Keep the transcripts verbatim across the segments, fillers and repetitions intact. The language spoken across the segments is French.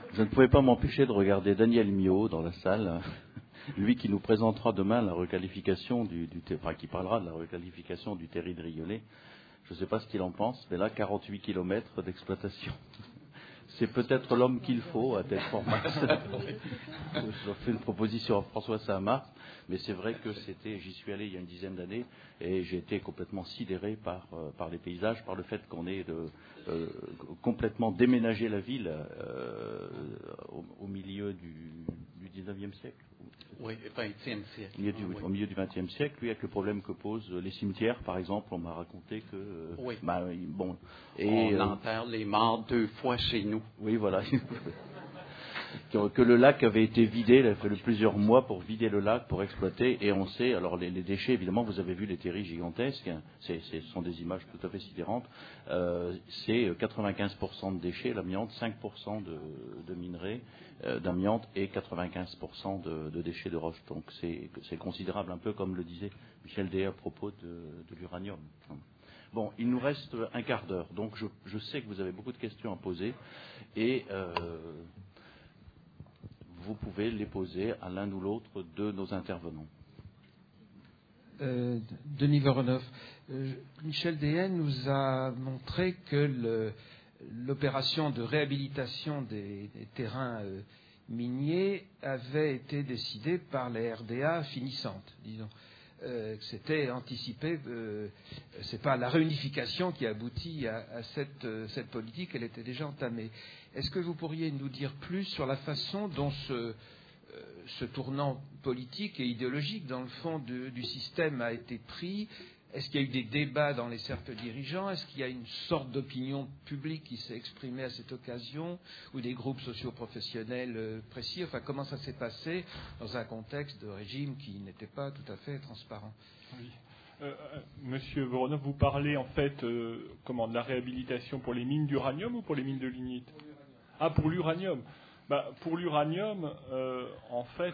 Je ne pouvais pas m'empêcher de regarder Daniel Miot dans la salle, lui qui nous présentera demain la requalification du, du enfin, qui parlera de la requalification du terri de Riolet. Je ne sais pas ce qu'il en pense, mais là, quarante-huit kilomètres d'exploitation. C'est peut-être l'homme qu'il faut à tel format. J'ai fait une proposition à François Saint-Marc, mais c'est vrai que c'était, j'y suis allé il y a une dizaine d'années et j'ai été complètement sidéré par, euh, par les paysages, par le fait qu'on ait de, euh, complètement déménagé la ville euh, au, au milieu du, du dix-neuvième siècle. Oui, vingtième siècle. Au milieu du, oui. au milieu du vingtième siècle, lui, avec le problème que posent les cimetières, par exemple, on m'a raconté que... Euh, oui. Bah, bon, et, on euh, enterre les morts deux fois chez nous. Oui, voilà. que, que le lac avait été vidé, il a fallu plusieurs mois pour vider le lac, pour exploiter, et on sait, alors les, les déchets, évidemment, vous avez vu les terris gigantesques, hein, c'est, c'est, ce sont des images tout à fait sidérantes, euh, c'est quatre-vingt-quinze pour cent de déchets, l'amiante, cinq pour cent de, de minerais euh, d'amiante et quatre-vingt-quinze pour cent de, de déchets de roche. Donc c'est, c'est considérable, un peu comme le disait Michel Deshaies à propos de, de l'uranium. Bon, il nous reste un quart d'heure, donc je, je sais que vous avez beaucoup de questions à poser, et euh, vous pouvez les poser à l'un ou l'autre de nos intervenants. Euh, Denis Voronoff, euh, Michel Deshaies nous a montré que le, l'opération de réhabilitation des, des terrains euh, miniers avait été décidée par les R D A finissantes, disons. Euh, que c'était anticipé, euh, c'est pas la réunification qui aboutit à, à cette, euh, cette politique, elle était déjà entamée. Est-ce que vous pourriez nous dire plus sur la façon dont ce, euh, ce tournant politique et idéologique, dans le fond, de, du système a été pris? Est-ce qu'il y a eu des débats dans les cercles dirigeants? Est-ce qu'il y a une sorte d'opinion publique qui s'est exprimée à cette occasion? Ou des groupes socio-professionnels euh, précis? Enfin, comment ça s'est passé dans un contexte de régime qui n'était pas tout à fait transparent? Oui. Euh, Monsieur Voronoff, vous parlez en fait euh, comment, de la réhabilitation pour les mines d'uranium ou pour les mines de lignite? Ah, pour l'uranium. Bah, pour l'uranium, euh, en fait,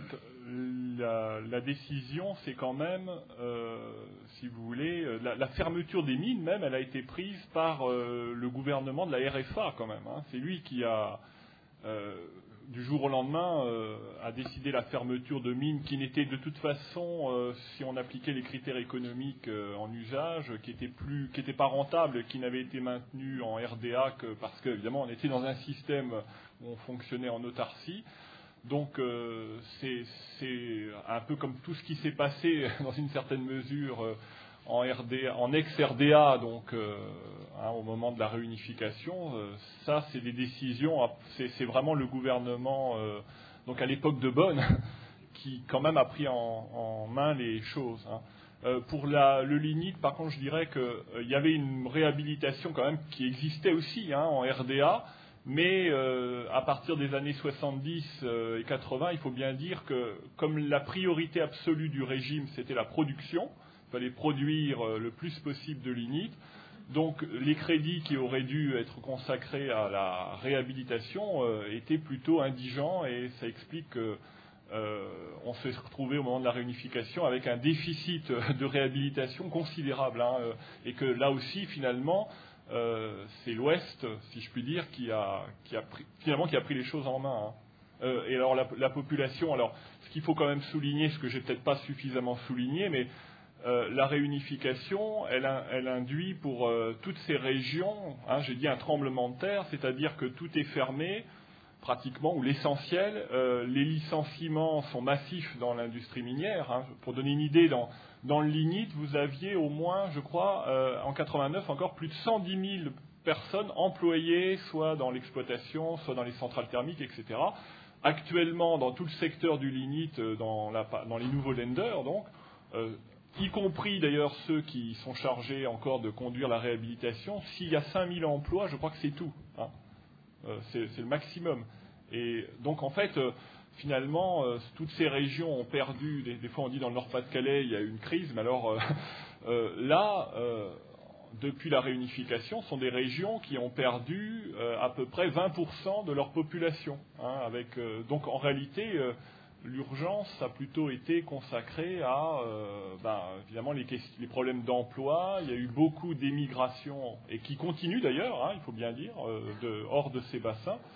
la, la décision, c'est quand même, euh, si vous voulez, la, la fermeture des mines, même, elle a été prise par euh, le gouvernement de la R F A, quand même. Hein. C'est lui qui a, euh, du jour au lendemain, euh, a décidé la fermeture de mines qui n'étaient de toute façon, euh, si on appliquait les critères économiques euh, en usage, qui n'étaient plus, qui n'étaient pas rentables, qui n'avaient été maintenus en R D A que parce qu'évidemment, on était dans un système où on fonctionnait en autarcie. Donc euh, c'est, c'est un peu comme tout ce qui s'est passé dans une certaine mesure euh, en, R D A, en ex-R D A, donc euh, hein, au moment de la réunification. Euh, ça, c'est des décisions, c'est, c'est vraiment le gouvernement, euh, donc à l'époque de Bonn, qui quand même a pris en, en main les choses. Hein. Euh, pour la, le lignite, par contre, je dirais qu'il euh, y avait une réhabilitation quand même qui existait aussi hein, en R D A. Mais euh, à partir des années soixante-dix euh, et quatre-vingts, il faut bien dire que comme la priorité absolue du régime, c'était la production, il fallait produire euh, le plus possible de lignite, donc les crédits qui auraient dû être consacrés à la réhabilitation euh, étaient plutôt indigents et ça explique que euh, on s'est retrouvé au moment de la réunification avec un déficit de réhabilitation considérable hein, et que là aussi finalement Euh, c'est l'Ouest, si je puis dire, qui a, qui a pris, finalement qui a pris les choses en main. Hein. Euh, et alors la, la population, alors ce qu'il faut quand même souligner, ce que j'ai peut-être pas suffisamment souligné, mais euh, la réunification, elle, elle induit pour euh, toutes ces régions, hein, j'ai dit un tremblement de terre, c'est-à-dire que tout est fermé, pratiquement, ou l'essentiel. Euh, les licenciements sont massifs dans l'industrie minière. Hein. Pour donner une idée, dans Dans le lignite, vous aviez au moins, je crois, euh, en quatre-vingt-neuf, encore plus de cent dix mille personnes employées, soit dans l'exploitation, soit dans les centrales thermiques, et cetera. Actuellement, dans tout le secteur du lignite, dans, la, dans les nouveaux lenders, donc, euh, y compris d'ailleurs ceux qui sont chargés encore de conduire la réhabilitation, s'il y a cinq mille emplois, je crois que c'est tout. Hein. Euh, c'est, c'est le maximum. Et donc, en fait... Euh, Finalement, euh, toutes ces régions ont perdu, des, des fois on dit dans le Nord-Pas-de-Calais, il y a eu une crise, mais alors euh, euh, là, euh, depuis la réunification, ce sont des régions qui ont perdu euh, à peu près vingt pour cent de leur population. Hein, avec, euh, donc en réalité, euh, l'urgence a plutôt été consacrée à, euh, ben, évidemment, les, les problèmes d'emploi. Il y a eu beaucoup d'émigration, et qui continue d'ailleurs, hein, il faut bien dire, euh, de, hors de ces bassins.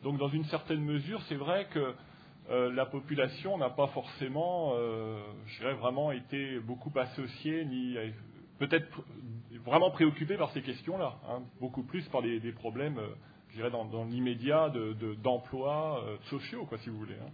Donc dans une certaine mesure, c'est vrai que euh, la population n'a pas forcément, euh, je dirais, vraiment été beaucoup associée, ni euh, peut-être vraiment préoccupée par ces questions-là, hein, beaucoup plus par des, des problèmes, euh, je dirais, dans, dans l'immédiat de, de, d'emplois euh, sociaux, quoi, si vous voulez. Hein.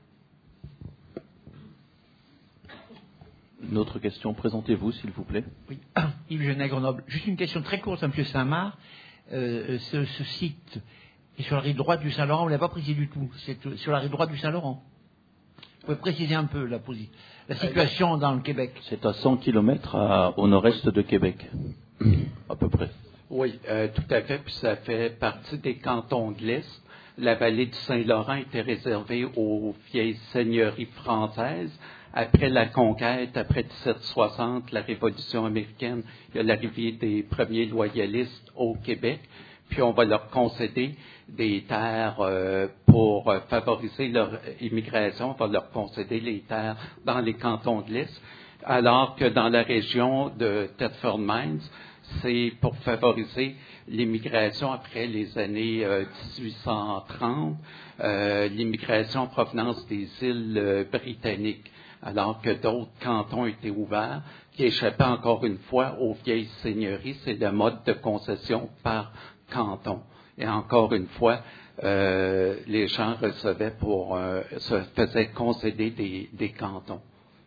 Une autre question, présentez-vous s'il vous plaît. Oui, Yves Genet, Grenoble. Juste une question très courte à M. Saint-Marc. Euh, ce, ce site est sur la rive droite du Saint-Laurent, on ne l'a pas précisé du tout. C'est sur la rive droite du Saint-Laurent. Vous pouvez préciser un peu la, la situation dans le Québec. C'est à cent kilomètres à, au nord-est de Québec, à peu près. Oui, euh, tout à fait. Puis ça fait partie des cantons de l'Est. La vallée du Saint-Laurent était réservée aux vieilles seigneuries françaises. Après la conquête, après dix-sept soixante, la Révolution américaine, il y a l'arrivée des premiers loyalistes au Québec. Puis on va leur concéder des terres euh, pour euh, favoriser leur immigration. On va leur concéder les terres dans les cantons de l'Est. Alors que dans la région de Thetford Mines, c'est pour favoriser l'immigration après les années euh, dix-huit cent trente, euh, l'immigration en provenance des îles euh, britanniques, alors que d'autres cantons étaient ouverts, qui échappaient encore une fois aux vieilles seigneuries. C'est le mode de concession par canton. Et encore une fois, euh, les gens recevaient pour, euh, se faisaient concéder des, des cantons.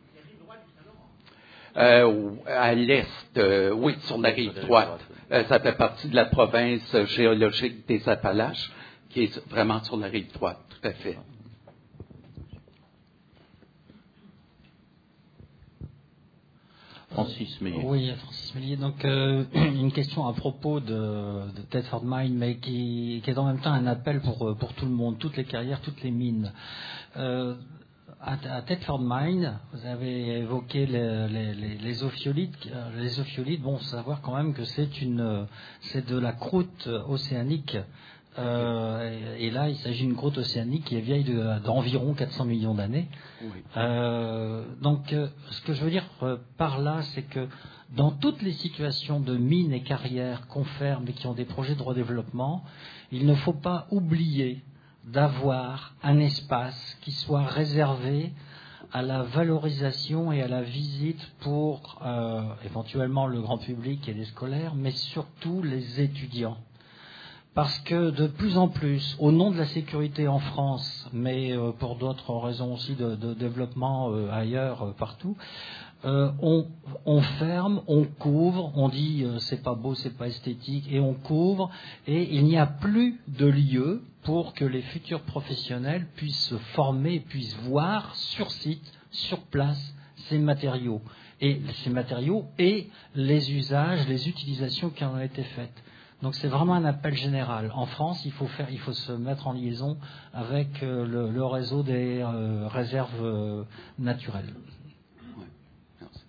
Euh, à l'est, euh, oui, sur la rive droite. Euh, ça fait partie de la province géologique des Appalaches, qui est vraiment sur la rive droite, tout à fait. Francis Meillet. Oui, Francis Meillet. Donc, euh, une question à propos de, de Thetford Mines, mais qui, qui est en même temps un appel pour, pour tout le monde, toutes les carrières, toutes les mines. Euh, à, à Thetford Mines, vous avez évoqué les, les, les, les ophiolites. Les ophiolites, bon, savoir quand même que c'est une, c'est de la croûte océanique. Euh, et, et là, il s'agit d'une croûte océanique qui est vieille de, d'environ quatre cents millions d'années. Oui. Euh, donc, euh, ce que je veux dire euh, par là, c'est que dans toutes les situations de mines et carrières qu'on ferme et qui ont des projets de redéveloppement, il ne faut pas oublier d'avoir un espace qui soit réservé à la valorisation et à la visite pour euh, éventuellement le grand public et les scolaires, mais surtout les étudiants. Parce que de plus en plus, au nom de la sécurité en France, mais euh, pour d'autres raisons aussi de, de développement euh, ailleurs, euh, partout, euh, on, on ferme, on couvre, on dit euh, c'est pas beau, c'est pas esthétique, et on couvre, et il n'y a plus de lieu pour que les futurs professionnels puissent se former, puissent voir sur site, sur place, ces matériaux, et ces matériaux et les usages, les utilisations qui en ont été faites. Donc c'est vraiment un appel général. En France, il faut faire, il faut se mettre en liaison avec euh, le, le réseau des euh, réserves euh, naturelles. Oui, merci.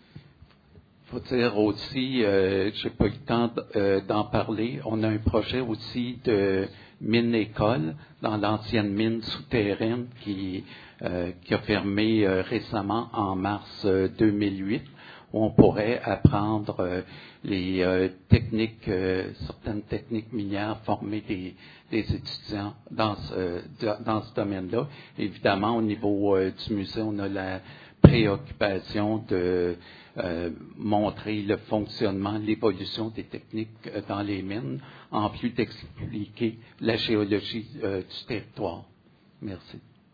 Il faut dire aussi, euh, j'ai pas eu le temps euh, d'en parler, on a un projet aussi de mine-école dans l'ancienne mine souterraine qui, euh, qui a fermé euh, récemment en mars euh, deux mille huit. Où on pourrait apprendre euh, les euh, techniques, euh, certaines techniques minières, former des, des étudiants dans ce, dans ce domaine-là. Évidemment, au niveau euh, du musée, on a la préoccupation de euh, montrer le fonctionnement, l'évolution des techniques euh, dans les mines, en plus d'expliquer la géologie euh, du territoire. Merci.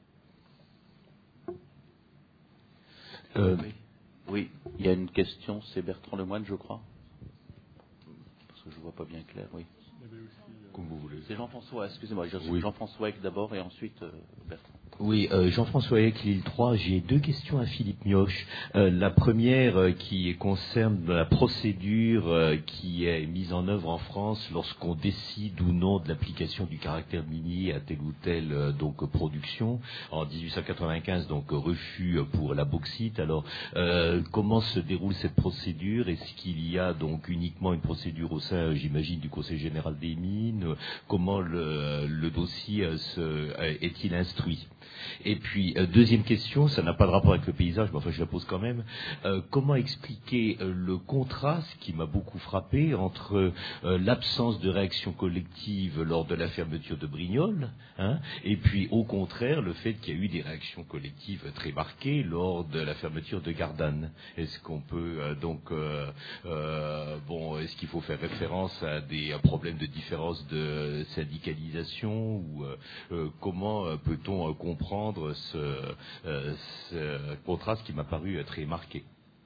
Euh, Oui, il y a une question, c'est Bertrand Lemoine, je crois. Parce que je ne vois pas bien clair, oui. Comme vous voulez. C'est Jean-François, excusez-moi, oui. Jean-François Eck d'abord et ensuite euh, Bertrand. Oui, euh, Jean-François Eck, Lille trois, j'ai deux questions à Philippe Mioche. Euh, la première euh, qui concerne la procédure euh, qui est mise en œuvre en France lorsqu'on décide ou non de l'application du caractère minier à telle ou telle euh, donc production. En dix-huit cent quatre-vingt-quinze, donc refus pour la bauxite. Alors, euh, comment se déroule cette procédure? Est-ce qu'il y a donc uniquement une procédure au sein, j'imagine, du Conseil général des mines? Comment le, le dossier euh, se, est-il instruit? Et puis, euh, deuxième question, ça n'a pas de rapport avec le paysage, mais enfin je la pose quand même. Euh, comment expliquer euh, le contraste qui m'a beaucoup frappé entre euh, l'absence de réaction collective lors de la fermeture de Brignoles, hein, et puis au contraire le fait qu'il y a eu des réactions collectives très marquées lors de la fermeture de Gardanne. Est-ce qu'on peut euh, donc euh, euh, bon, est-ce qu'il faut faire référence à des à problèmes de différence de syndicalisation ou euh, euh, comment euh, peut-on euh, comprendre ce, euh, ce contraste qui m'a paru euh, très marqué?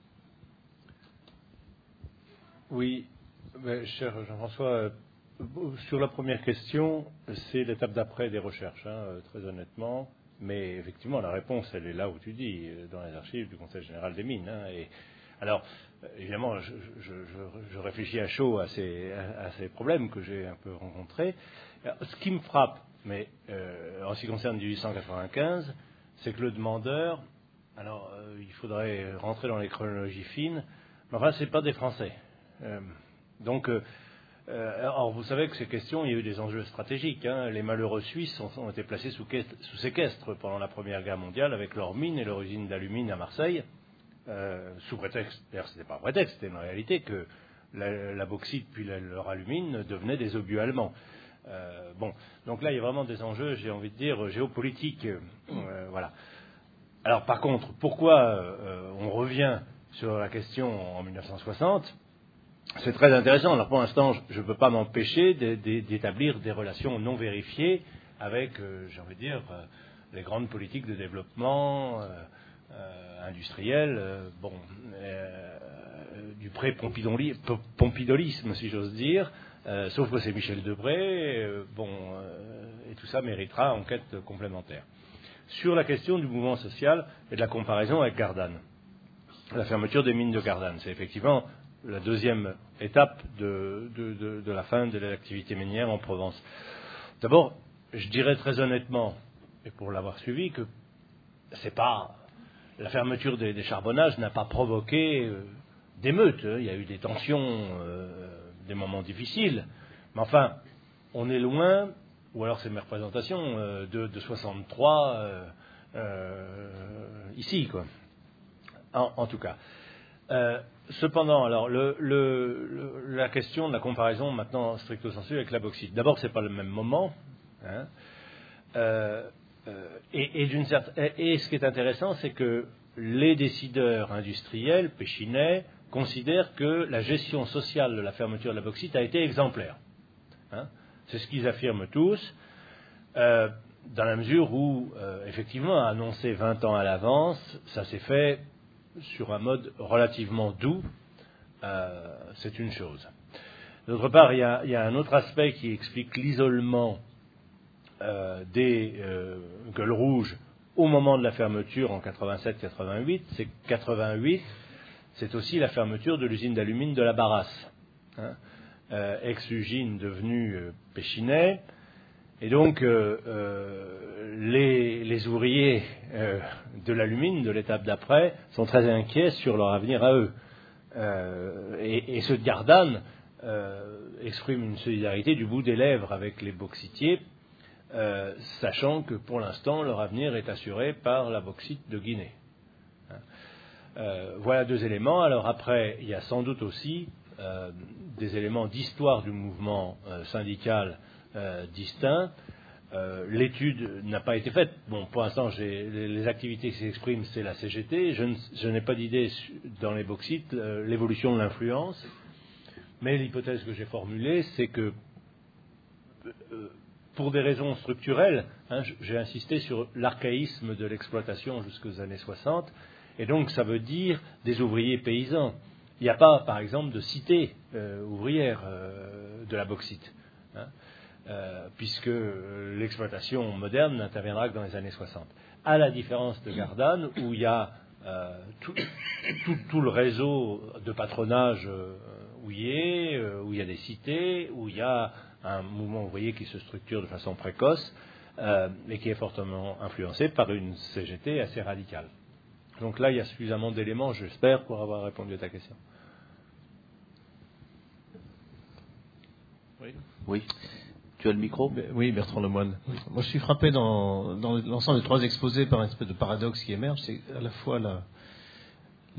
Oui, mais cher Jean-François, euh, sur la première question, c'est l'étape d'après des recherches, hein, euh, très honnêtement. Mais effectivement, la réponse, elle est là où tu dis, euh, dans les archives du Conseil général des mines. Hein, et alors, euh, évidemment, je, je, je, je réfléchis à chaud à ces, à, à ces problèmes que j'ai un peu rencontrés. Alors, ce qui me frappe, mais euh, en ce qui concerne dix-huit cent quatre-vingt-quinze, c'est que le demandeur, alors euh, il faudrait rentrer dans les chronologies fines, mais enfin, c'est pas des Français. Euh, donc, euh, euh, alors vous savez que ces questions, il y a eu des enjeux stratégiques. Hein. Les malheureux Suisses ont, ont été placés sous, sous séquestre pendant la Première Guerre mondiale avec leurs mines et leur usine d'alumine à Marseille, euh, sous prétexte, d'ailleurs c'était pas un prétexte, c'était une réalité que la, la bauxite puis la, leur alumine devenaient des obus allemands. Euh, bon, donc là il y a vraiment des enjeux, j'ai envie de dire, géopolitiques. Euh, voilà. Alors par contre, pourquoi euh, on revient sur la question en mille neuf cent soixante? C'est très intéressant. Alors pour l'instant, je ne peux pas m'empêcher d'établir des relations non vérifiées avec, euh, j'ai envie de dire, euh, les grandes politiques de développement euh, euh, industriel, euh, bon, euh, du pré-pompidolisme, si j'ose dire, euh, sauf que c'est Michel Debré, euh, bon, euh, et tout ça méritera enquête complémentaire. Sur la question du mouvement social et de la comparaison avec Gardanne, la fermeture des mines de Gardanne, c'est effectivement la deuxième étape de, de, de, de la fin de l'activité minière en Provence. D'abord, je dirais très honnêtement, et pour l'avoir suivi, que c'est pas la fermeture des, des charbonnages n'a pas provoqué euh, d'émeutes. Hein. Il y a eu des tensions, euh, des moments difficiles, mais enfin, on est loin, ou alors c'est mes représentations, euh, de, de soixante-trois euh, euh, ici, quoi. En, en tout cas. Euh, cependant, alors, le, le, le, la question de la comparaison maintenant stricto sensu avec la bauxite. D'abord, c'est pas le même moment, hein, euh, euh, et, et, d'une certaine, et, et ce qui est intéressant, c'est que les décideurs industriels, Péchinet, considèrent que la gestion sociale de la fermeture de la bauxite a été exemplaire. Hein, c'est ce qu'ils affirment tous, euh, dans la mesure où, euh, effectivement, annoncé vingt ans à l'avance, ça s'est fait sur un mode relativement doux, euh, c'est une chose. D'autre part, il y a, il y a un autre aspect qui explique l'isolement euh, des euh, gueules rouges au moment de la fermeture en quatre-vingt-sept quatre-vingt-huit. C'est que quatre-vingt-huit, c'est aussi la fermeture de l'usine d'alumine de la Barrasse, hein, euh, ex-usine devenue euh, Péchinet. Et donc, euh, euh, les, les ouvriers euh, de l'alumine, de l'étape d'après, sont très inquiets sur leur avenir à eux. Euh, et, et ceux de Gardanne euh, expriment une solidarité du bout des lèvres avec les bauxitiers, euh, sachant que pour l'instant, leur avenir est assuré par la bauxite de Guinée. Hein. Euh, voilà deux éléments. Alors après, il y a sans doute aussi euh, des éléments d'histoire du mouvement euh, syndical Euh, distinct. Euh, l'étude n'a pas été faite. Bon, pour l'instant, j'ai, les, les activités qui s'expriment, c'est la C G T. Je, ne, je n'ai pas d'idée dans les bauxites euh, l'évolution de l'influence. Mais l'hypothèse que j'ai formulée, c'est que euh, pour des raisons structurelles, hein, j'ai insisté sur l'archaïsme de l'exploitation jusqu'aux années soixante, et donc ça veut dire des ouvriers paysans. Il n'y a pas, par exemple, de cité euh, ouvrière euh, de la bauxite. Hein. Euh, puisque l'exploitation moderne n'interviendra que dans les années soixante. À la différence de Gardanne, où il y a euh, tout, tout, tout le réseau de patronage euh, où il y est, euh, où il y a des cités, où il y a un mouvement ouvrier qui se structure de façon précoce euh, et qui est fortement influencé par une C G T assez radicale. Donc là, il y a suffisamment d'éléments, j'espère, pour avoir répondu à ta question. Oui. Oui. Tu as le micro ? Oui, Bertrand Lemoine. Oui. Moi, je suis frappé dans, dans l'ensemble des trois exposés par un espèce de paradoxe qui émerge. C'est à la fois la,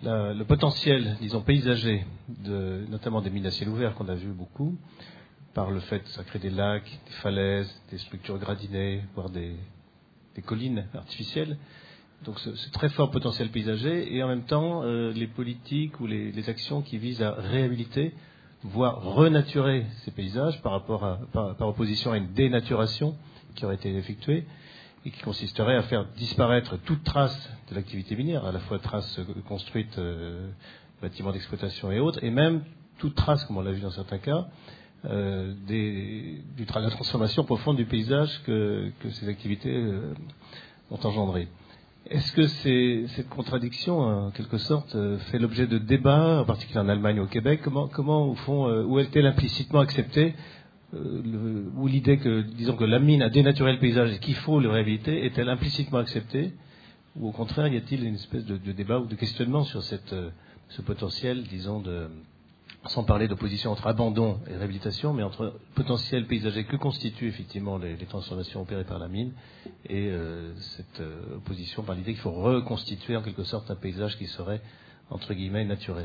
la, le potentiel, disons, paysager, de, notamment des mines à ciel ouvert qu'on a vu beaucoup, par le fait que ça crée des lacs, des falaises, des structures gradinées, voire des, des collines artificielles. Donc ce, ce très fort potentiel paysager, et en même temps euh, les politiques ou les, les actions qui visent à réhabiliter, voire renaturer ces paysages par rapport à, par, par opposition à une dénaturation qui aurait été effectuée et qui consisterait à faire disparaître toute trace de l'activité minière, à la fois trace construite, euh, bâtiments d'exploitation et autres, et même toute trace, comme on l'a vu dans certains cas, euh, des, du tra- de la transformation profonde du paysage que, que ces activités euh, ont engendré. Est-ce que c'est, cette contradiction, en quelque sorte, euh, fait l'objet de débats, en particulier en Allemagne ou au Québec? Comment, comment au fond, euh, où est-elle implicitement acceptée, euh, le, ou l'idée que, disons que la mine a dénaturé le paysage et qu'il faut le réhabiliter, est-elle implicitement acceptée? Ou au contraire, y a-t-il une espèce de, de débat ou de questionnement sur cette, euh, ce potentiel, disons, de, sans parler d'opposition entre abandon et réhabilitation, mais entre potentiel paysager que constituent effectivement les, les transformations opérées par la mine et euh, cette euh, opposition par l'idée qu'il faut reconstituer en quelque sorte un paysage qui serait, entre guillemets, naturel.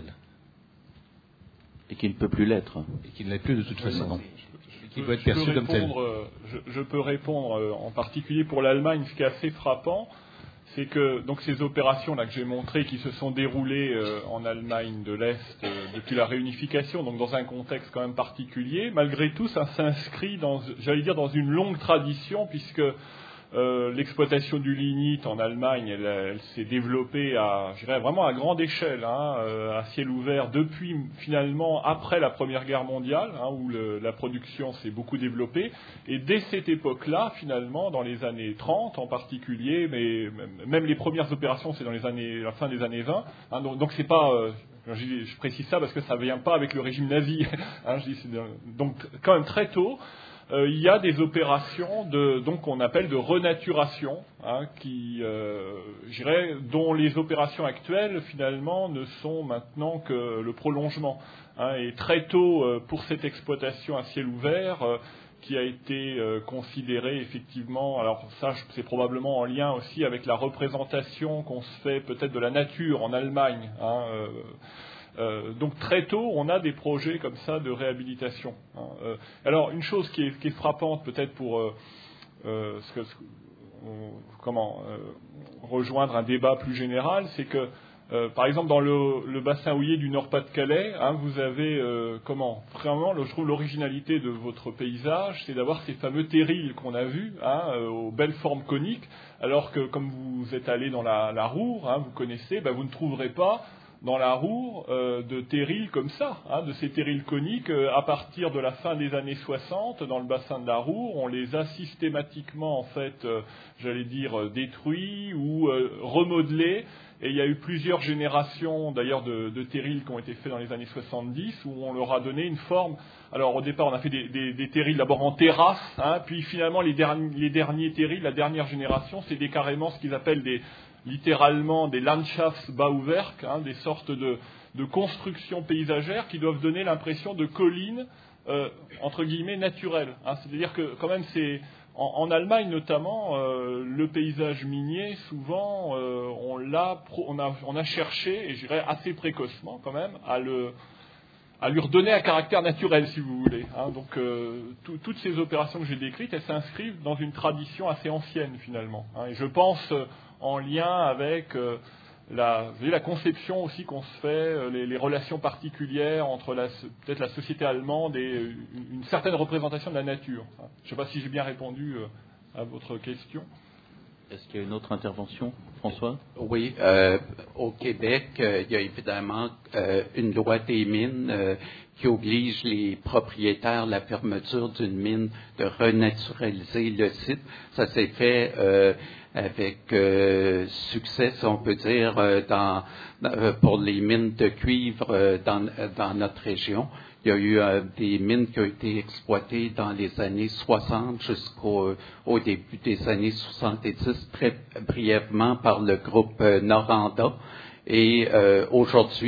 Et qui ne peut plus l'être. Et qui ne l'est plus de toute façon. Non. Qui doit être perçu comme tel. Je, je peux répondre en particulier pour l'Allemagne. Ce qui est assez frappant, c'est que donc ces opérations là que j'ai montrées, qui se sont déroulées euh, en Allemagne de l'Est euh, depuis la réunification, donc dans un contexte quand même particulier, malgré tout, ça s'inscrit dans, j'allais dire, dans une longue tradition, puisque euh, l'exploitation du lignite en Allemagne, elle, elle s'est développée à, je dirais, vraiment à grande échelle, hein, euh, à ciel ouvert, depuis finalement après la Première Guerre mondiale, hein, où le, la production s'est beaucoup développée. Et dès cette époque-là, finalement, dans les années trente en particulier, mais même les premières opérations, c'est dans les années, la fin des années vingt. Hein, donc, donc c'est pas, euh, je, je précise ça parce que ça vient pas avec le régime nazi. Hein, je dis, c'est, donc quand même très tôt. Euh, il y a des opérations de, donc qu'on appelle de renaturation, hein, qui, euh, je dirais, dont les opérations actuelles finalement ne sont maintenant que le prolongement. Hein, et très tôt, euh, pour cette exploitation à ciel ouvert, euh, qui a été euh, considérée effectivement, alors ça c'est probablement en lien aussi avec la représentation qu'on se fait peut-être de la nature en Allemagne. Hein, euh, Euh, donc très tôt, on a des projets comme ça de réhabilitation. Hein. Euh, alors une chose qui est, qui est frappante peut-être pour euh, euh, ce que, ce, on, comment euh, rejoindre un débat plus général, c'est que euh, par exemple dans le, le bassin houiller du Nord-Pas-de-Calais, hein, vous avez euh, comment vraiment, je trouve l'originalité de votre paysage, c'est d'avoir ces fameux terrils qu'on a vus, hein, euh, aux belles formes coniques, alors que comme vous êtes allé dans la, la Roure, hein, vous connaissez, ben, vous ne trouverez pas dans la Roure euh, de terrils comme ça, hein, de ces terrils coniques, euh, à partir de la fin des années soixante, dans le bassin de la Roure, on les a systématiquement, en fait, euh, j'allais dire, euh, détruits ou euh, remodelés, et il y a eu plusieurs générations, d'ailleurs, de, de terrils qui ont été faits dans les années soixante-dix, où on leur a donné une forme. Alors, au départ, on a fait des, des, des terrils d'abord en terrasse, hein, puis finalement, les derniers, les derniers terrils, la dernière génération, c'est des, carrément ce qu'ils appellent des littéralement des Landschaftsbauwerk, hein, des sortes de, de constructions paysagères qui doivent donner l'impression de collines, euh, entre guillemets, naturelles. Hein. C'est-à-dire que, quand même, c'est en, en Allemagne notamment, euh, le paysage minier, souvent, euh, on, l'a, on, a, on a cherché, et je dirais assez précocement quand même, à le... à lui redonner un caractère naturel, si vous voulez. Hein. Donc, euh, tout, toutes ces opérations que j'ai décrites, elles s'inscrivent dans une tradition assez ancienne, finalement. Hein. Et je pense, euh, en lien avec euh, la, vous voyez, la conception aussi qu'on se fait, euh, les, les relations particulières entre la, peut-être la société allemande et une, une certaine représentation de la nature. Hein. Je ne sais pas si j'ai bien répondu euh, à votre question. Est-ce qu'il y a une autre intervention, François? Oui, euh, au Québec, euh, il y a évidemment euh, une loi des mines euh, qui oblige les propriétaires de la fermeture d'une mine de renaturaliser le site. Ça s'est fait euh, avec euh, succès, si on peut dire, euh, dans, dans, pour les mines de cuivre euh, dans, dans notre région. Il y a eu euh, des mines qui ont été exploitées dans les années soixante jusqu'au au début des années soixante-dix, très brièvement par le groupe euh, Noranda. Et euh, aujourd'hui,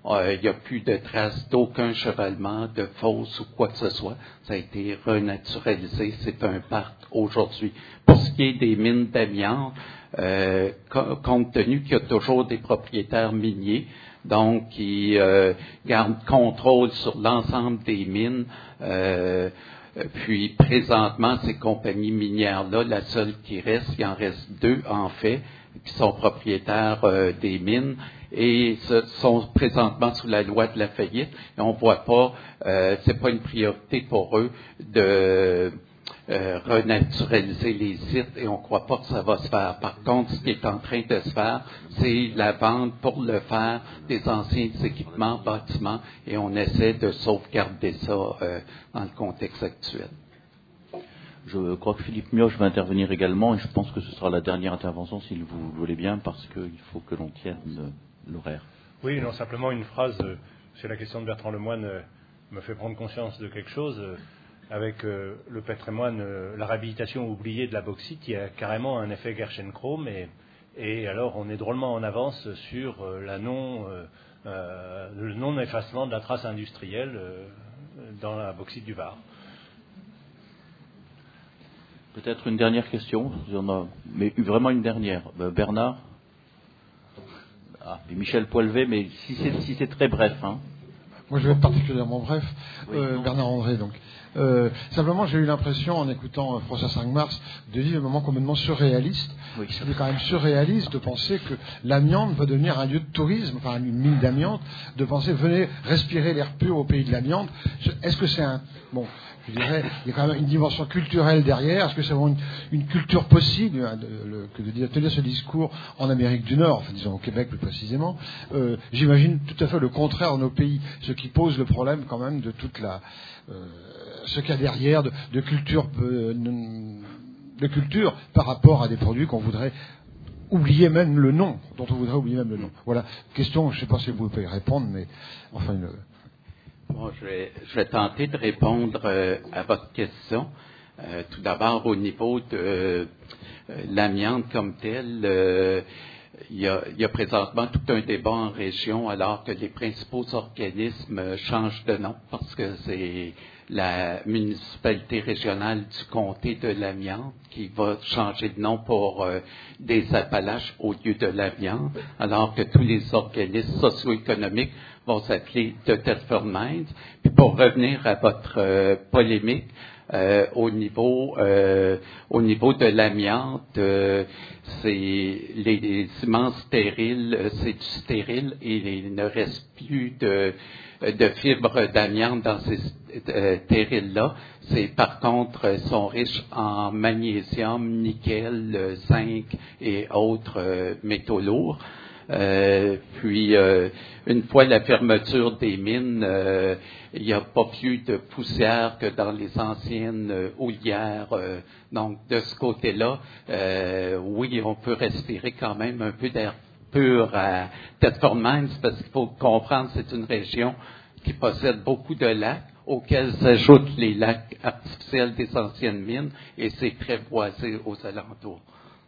Euh, il n'y a plus de traces d'aucun chevalement, de fosse ou quoi que ce soit. Ça a été renaturalisé. C'est un parc aujourd'hui. Pour ce qui est des mines d'amiante, euh, co- compte tenu qu'il y a toujours des propriétaires miniers, donc qui euh, gardent contrôle sur l'ensemble des mines, euh, puis présentement, ces compagnies minières-là, la seule qui reste, il en reste deux en fait, qui sont propriétaires euh, des mines et ce, sont présentement sous la loi de la faillite. Et on voit pas, euh, c'est pas une priorité pour eux de euh, renaturaliser les sites et on croit pas que ça va se faire. Par contre, ce qui est en train de se faire, c'est la vente pour le faire des anciens équipements, bâtiments et on essaie de sauvegarder ça euh, dans le contexte actuel. Je crois que Philippe Mioche va intervenir également et je pense que ce sera la dernière intervention s'il vous voulez bien parce qu'il faut que l'on tienne l'horaire. Oui, non, simplement une phrase euh, sur la question de Bertrand Lemoine euh, me fait prendre conscience de quelque chose. Euh, avec euh, le patrimoine, euh, la réhabilitation oubliée de la bauxite, il y a carrément un effet Gerschenkrom et, et alors on est drôlement en avance sur euh, la non, euh, euh, le non-effacement de la trace industrielle euh, dans la bauxite du Var. Peut-être une dernière question, mais vraiment une dernière. Bernard ah, et Michel Poilvet, mais si c'est, si c'est très bref. Hein. Moi, je vais être particulièrement bref. Oui, euh, Bernard André, donc. Euh, simplement, j'ai eu l'impression, en écoutant euh, François cinq mars, de vivre un moment complètement surréaliste. Oui. Il est quand même surréaliste de penser que l'amiante va devenir un lieu de tourisme, enfin une mine d'amiante, de penser, venez respirer l'air pur au pays de l'amiante. Est-ce que c'est un... Bon, je dirais, il y a quand même une dimension culturelle derrière. Est-ce que c'est vraiment une, une culture possible hein, de, le, que de tenir ce discours en Amérique du Nord, enfin disons au Québec plus précisément. Euh, j'imagine tout à fait le contraire dans nos pays, ce qui pose le problème quand même de toute la... Euh, ce qu'il y a derrière de, de culture euh, de culture par rapport à des produits qu'on voudrait oublier même le nom, dont on voudrait oublier même le nom. Voilà, question, je ne sais pas si vous pouvez y répondre, mais enfin une... Bon, je vais, je vais tenter de répondre euh, à votre question. Euh, tout d'abord, au niveau de euh, l'amiante comme telle, euh, il y a, il y a présentement tout un débat en région alors que les principaux organismes changent de nom parce que c'est la municipalité régionale du comté de l'amiante qui va changer de nom pour euh, des Appalaches au lieu de l'amiante, alors que tous les organismes socio-économiques vont s'appeler The Thetford Mines. Puis pour revenir à votre euh, polémique, euh, au niveau euh, au niveau de l'amiante, euh, c'est les, les ciments stériles, c'est du stérile et il ne reste plus de de fibres d'amiante dans ces euh, terrils-là. C'est par contre sont riches en magnésium, nickel, euh, zinc et autres euh, métaux lourds. Euh, puis, euh, une fois la fermeture des mines, euh, il n'y a pas plus de poussière que dans les anciennes euh, houillères. Euh, donc, de ce côté-là, euh, oui, on peut respirer quand même un peu d'air pur à Thetford Mines, parce qu'il faut comprendre c'est une région qui possède beaucoup de lacs, auxquels s'ajoutent les lacs artificiels des anciennes mines, et c'est très boisé aux alentours.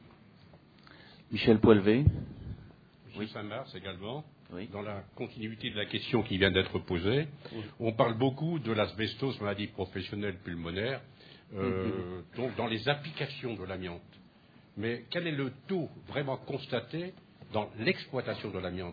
Michel Poilvet. Oui, Saint-Mars également, oui. Dans la continuité de la question qui vient d'être posée, oui. On parle beaucoup de l'asbestose, maladie professionnelle pulmonaire, euh, mm-hmm. donc dans les applications de l'amiante. Mais quel est le taux vraiment constaté dans l'exploitation de l'amiante?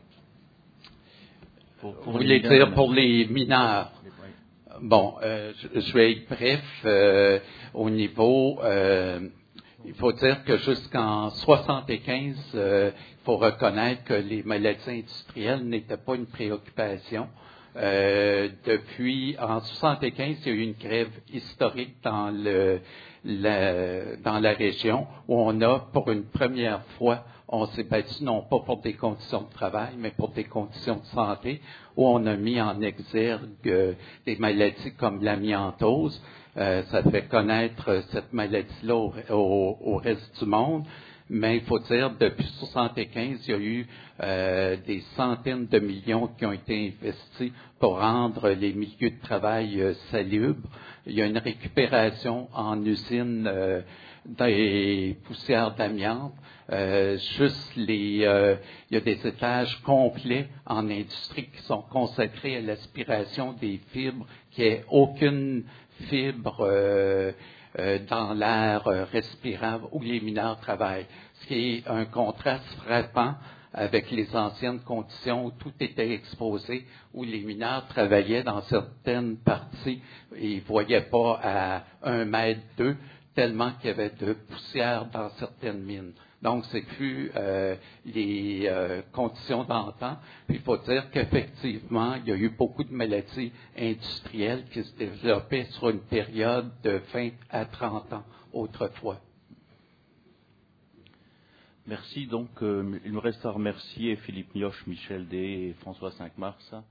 Pour, pour Vous voulez dire pour les mineurs? Bon, euh, je, je vais être bref. Euh, au niveau, euh, il faut dire que jusqu'en soixante-quinze, euh, il faut reconnaître que les maladies industrielles n'étaient pas une préoccupation. Euh, depuis, en soixante-quinze, il y a eu une grève historique dans le, la, dans la région où on a, pour une première fois, on s'est battu non pas pour des conditions de travail, mais pour des conditions de santé, où on a mis en exergue euh, des maladies comme l'amiantose. Euh, ça fait connaître cette maladie-là au, au, au reste du monde. Mais il faut dire, depuis soixante-quinze, il y a eu euh, des centaines de millions qui ont été investis pour rendre les milieux de travail euh, salubres. il y a une récupération en usine euh, des poussières d'amiante. Euh, juste les, euh, il y a des étages complets en industrie qui sont consacrés à l'aspiration des fibres, qui n'y ait aucune fibre euh, euh, dans l'air euh, respirable où les mineurs travaillent. Ce qui est un contraste frappant avec les anciennes conditions où tout était exposé, où les mineurs travaillaient dans certaines parties et ils ne voyaient pas à un mètre d'eux, tellement qu'il y avait de poussière dans certaines mines. Donc, c'est plus euh, les euh, conditions d'antan. Puis, il faut dire qu'effectivement, il y a eu beaucoup de maladies industrielles qui se développaient sur une période de vingt à trente ans autrefois. Merci. Donc, euh, il me reste à remercier Philippe Mioche, Michel Deshayes et François Cinq-Mars